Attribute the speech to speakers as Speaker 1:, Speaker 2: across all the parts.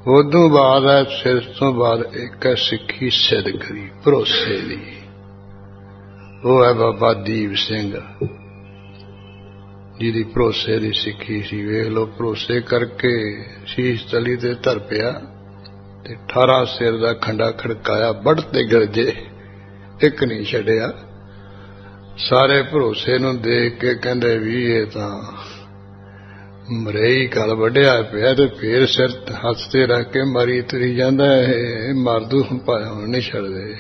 Speaker 1: ਉਦੋਂ ਬਾਅਦ ਹੈ ਫਿਰ ਤੋਂ ਬਾਅਦ ਇੱਕ ਹੈ ਸਿੱਖੀ ਸਿੱਧ ਕਰੀ ਭਰੋਸੇ ਦੀ। ਉਹ ਹੈ ਬਾਬਾ ਦੀਪ ਸਿੰਘ ਜਿਹਦੀ ਭਰੋਸੇ ਦੀ ਸਿੱਖੀ ਸੀ। ਵੇਖ ਲਓ, ਭਰੋਸੇ ਕਰਕੇ ਸ਼ੀਸ਼ ਤਲੀ ਤੇ ਧਰ ਪਿਆ ਤੇ 18 ਸਿਰ ਦਾ ਖੰਡਾ ਖੜਕਾਇਆ, ਵੱਢ ਤੇ ਗਰਜੇ, ਇੱਕ ਨਹੀਂ ਛੱਡਿਆ। ਸਾਰੇ ਭਰੋਸੇ ਨੂੰ ਦੇਖ ਕੇ ਕਹਿੰਦੇ ਵੀ ਇਹ ਤਾਂ ਮਰਈ ਗਲ ਵੱਢਿਆ ਪਿਆ, ਤੇ ਫੇਰ ਸਿਰ ਹੱਥ ਤੇ ਰੱਖ ਕੇ ਮਾਰੀ ਤੁਰੀ ਜਾਂਦਾ। ਇਹ ਮਰਦੂ ਪਾਇਆ ਹੁਣ ਨਹੀਂ ਛੱਡਦੇ।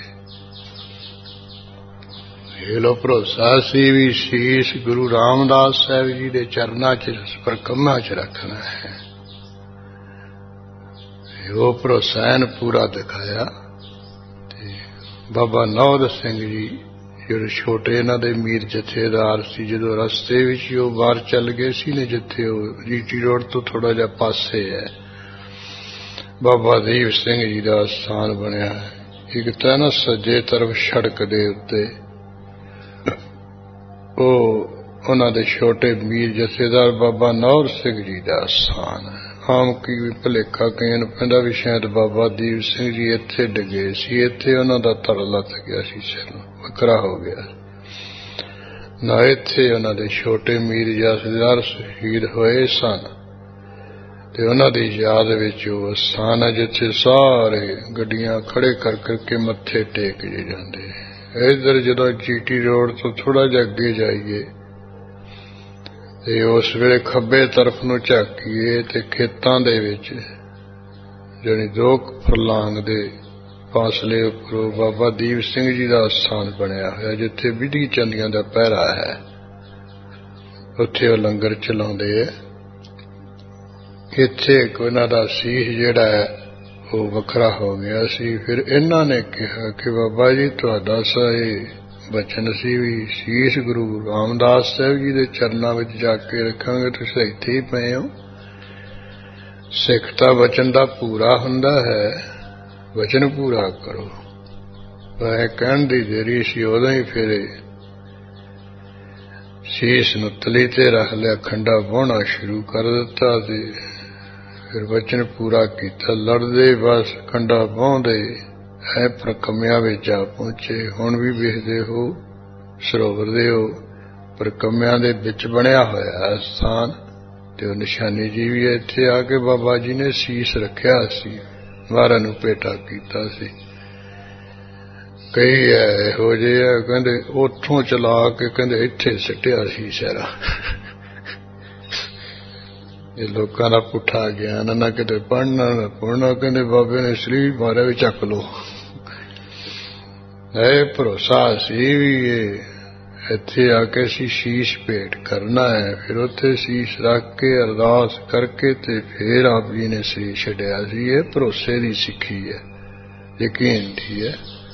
Speaker 1: ਇਹ ਲੋ ਭਰੋਸਾ ਸੀ ਵੀ ਸ਼ੀਸ਼ ਗੁਰੂ ਰਾਮਦਾਸ ਸਾਹਿਬ ਜੀ ਦੇ ਚਰਨਾਂ 'ਚ ਪਰਕੰਮਾਂ 'ਚ ਰੱਖਣਾ ਹੈ। ਉਹ ਭਰੋਸਾ ਇਹਨ ਪੂਰਾ ਦਿਖਾਇਆ। ਤੇ ਬਾਬਾ ਨੌਧ ਸਿੰਘ ਜੀ ਜਿਹੜੇ ਛੋਟੇ ਇਹਨਾਂ ਦੇ ਮੀਰ ਜਥੇਦਾਰ ਸੀ, ਜਦੋਂ ਰਸਤੇ ਵਿੱਚ ਉਹ ਬਾਹਰ ਚੱਲ ਗਏ ਸੀ ਨੇ, ਜਿੱਥੇ ਉਹ ਜੀਟੀ ਰੋਡ ਤੋਂ ਥੋੜਾ ਜਿਹਾ ਪਾਸੇ ਹੈ ਬਾਬਾ ਦੀਪ ਸਿੰਘ ਜੀ ਦਾ ਸਥਾਨ ਬਣਿਆ ਹੈ। ਇੱਕ ਤਾਂ ਨਾ ਸੱਜੇ ਤਰਫ ਸੜਕ ਦੇ ਉੱਤੇ ਉਹ ਉਹਨਾਂ ਦੇ ਛੋਟੇ ਮੀਰ ਜਥੇਦਾਰ ਬਾਬਾ ਨੌਰ ਸਿੰਘ ਜੀ ਦਾ ਸਥਾਨ ਹੈ। ਆਮ ਕੀ ਭੁਲੇਖਾ ਕਈਆਂ ਨੂੰ ਪੈਂਦਾ ਵੀ ਸ਼ਾਇਦ ਬਾਬਾ ਦੀਪ ਸਿੰਘ ਜੀ ਇੱਥੇ ਡਿੱਗੇ ਸੀ, ਇੱਥੇ ਉਹਨਾਂ ਦਾ ਧੜ ਲੱਥ ਗਿਆ ਸੀ, ਸਿਰ ਵੱਖਰਾ ਹੋ ਗਿਆ ਨਾ। ਇੱਥੇ ਉਹਨਾਂ ਦੇ ਛੋਟੇ ਮੀਰ ਜਥੇਦਾਰ ਸ਼ਹੀਦ ਹੋਏ ਸਨ ਤੇ ਉਹਨਾਂ ਦੀ ਯਾਦ ਵਿੱਚ ਉਹ ਸਥਾਨ ਹੈ ਜਿੱਥੇ ਸਾਰੇ ਗੱਡੀਆਂ ਖੜੇ ਕਰ ਕਰਕੇ ਮੱਥੇ ਟੇਕ ਜਾਂਦੇ। ਇੱਧਰ ਜਦੋਂ ਜੀਟੀ ਰੋਡ ਤੋਂ ਥੋੜਾ ਜਿਹਾ ਅੱਗੇ ਜਾਈਏ ਤੇ ਉਸ ਵੇਲੇ ਖੱਬੇ ਤਰਫ ਨੂੰ ਝਾਕੀਏ ਤੇ ਖੇਤਾਂ ਦੇ ਵਿੱਚ ਜਿਹੜੀ 2 ਫਰਲਾਂਗ ਦੇ ਫਾਸਲੇ ਉੱਪਰੋਂ ਬਾਬਾ ਦੀਪ ਸਿੰਘ ਜੀ ਦਾ ਸਥਾਨ ਬਣਿਆ ਹੋਇਆ, ਜਿੱਥੇ ਵਿਧੀ ਚੰਦੀਆਂ ਦਾ ਪਹਿਰਾ ਹੈ। ਉੱਥੇ ਉਹ ਲੰਗਰ ਚਲਾਉਂਦੇ ਹੈ। ਇੱਥੇ ਇੱਕ ਉਹਨਾਂ ਦਾ ਸੀਸ ਜਿਹੜਾ ਹੈ ਉਹ ਵੱਖਰਾ ਹੋ ਗਿਆ ਸੀ। ਫਿਰ ਇਹਨਾਂ ਨੇ ਕਿਹਾ ਕਿ ਬਾਬਾ ਜੀ ਤੁਹਾਡਾ ਸਹੀ ਬਚਨ ਸੀ ਵੀ ਸ਼ੀਸ਼ ਗੁਰੂ ਰਾਮਦਾਸ ਸਾਹਿਬ ਜੀ ਦੇ ਚਰਨਾਂ ਵਿੱਚ ਜਾ ਕੇ ਰੱਖਾਂਗੇ, ਤੁਸੀਂ ਇੱਥੇ ਹੀ ਪਏ ਹੋ। ਸਿੱਖ ਤਾਂ ਵਚਨ ਦਾ ਪੂਰਾ ਹੁੰਦਾ ਹੈ, ਵਚਨ ਪੂਰਾ ਕਰੋ। ਪਰ ਕਹਿਣ ਦੀ ਦੇਰੀ ਸੀ, ਉਦੋਂ ਹੀ ਫਿਰ ਸ਼ੀਸ਼ ਨੂੰ ਤਲੀ ਤੇ ਰੱਖ ਲਿਆ, ਖੰਡਾ ਵਾਹੁਣਾ ਸ਼ੁਰੂ ਕਰ ਦਿੱਤਾ ਤੇ ਫਿਰ ਵਚਨ ਪੂਰਾ ਕੀਤਾ। ਲੜਦੇ ਬਸ ਖੰਡਾ ਵਾਹੁੰਦੇ ਐ ਪਰਕੰਮਿਆਂ ਵਿੱਚ ਆ ਪਹੁੰਚੇ। ਹੁਣ ਵੀ ਵੇਖਦੇ ਹੋ ਸਰੋਵਰ ਦੇ ਉਹ ਪਰਕੰਮਿਆਂ ਦੇ ਵਿੱਚ ਬਣਿਆ ਹੋਇਆ ਸਥਾਨ, ਤੇ ਉਹ ਨਿਸ਼ਾਨੀ ਜੀ ਵੀ ਇੱਥੇ ਆ ਕੇ ਬਾਬਾ ਜੀ ਨੇ ਸੀਸ ਰੱਖਿਆ ਸੀ, ਮਹਾਰਾਜ ਨੂੰ ਭੇਟਾ ਕੀਤਾ ਸੀ। ਕਈ ਇਹੋ ਜਿਹੇ ਆ ਕਹਿੰਦੇ ਉੱਥੋਂ ਚਲਾ ਕੇ ਕਹਿੰਦੇ ਇੱਥੇ ਸਿੱਟਿਆ ਸੀ ਸ਼ਹਿਰਾ। ਇਹ ਲੋਕਾਂ ਦਾ ਪੁੱਠਾ ਗਿਆਨ, ਨਾ ਕਿਤੇ ਪੜ੍ਹਨਾ ਨਾ ਪੜ੍ਹਨਾ। ਕਹਿੰਦੇ ਬਾਬੇ ਨੇ ਸਰੀਰ ਮਾਰਿਆ ਵੀ ਚੱਕ ਲੋ। ਇਹ ਭਰੋਸਾ ਸੀ ਵੀ ਇਹ ਇੱਥੇ ਆ ਕੇ ਅਸੀਂ ਸ਼ੀਸ਼ ਭੇਟ ਕਰਨਾ ਹੈ। ਫਿਰ ਉੱਥੇ ਸ਼ੀਸ਼ ਰੱਖ ਕੇ ਅਰਦਾਸ ਕਰਕੇ ਤੇ ਫਿਰ ਆਪ ਜੀ ਨੇ ਸਰੀਰ ਛੱਡਿਆ ਸੀ। ਇਹ ਭਰੋਸੇ ਦੀ ਸਿੱਖੀ ਹੈ, ਯਕੀਨ ਦੀ ਹੈ।